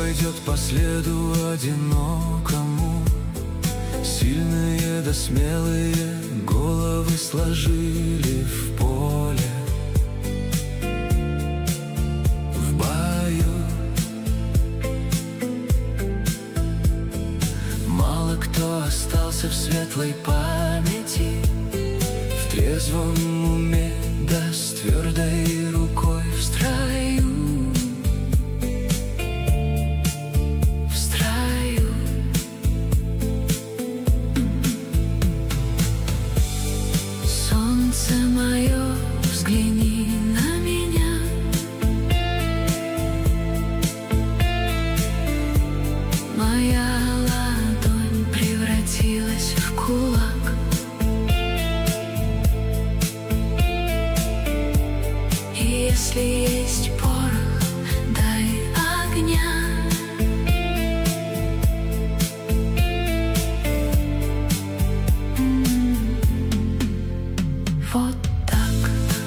пойдет по следу одинокому. Сильные да смелые головы сложили в поле, в бою. Мало кто остался в светлой памяти, в трезвом уме да с твердой рукой в строю. Солнце мое, взгляни на меня. Моя ладонь превратилась в кулак. И если есть порох, дай огня. Вот так.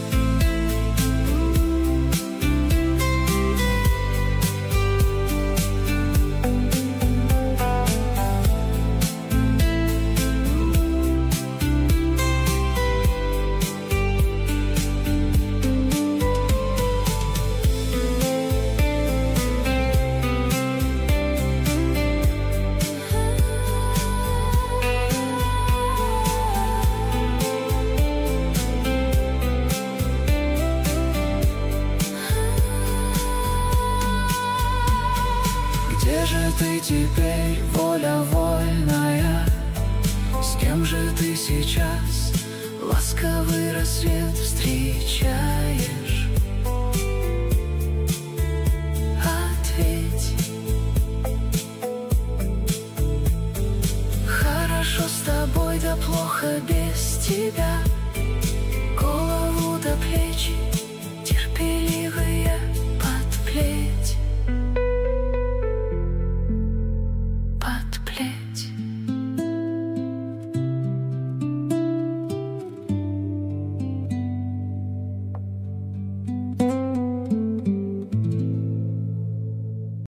Где же ты теперь, воля вольная? С кем же ты сейчас ласковый рассвет встречаешь? Ответь. Хорошо с тобой, да плохо без тебя. Голову до плеч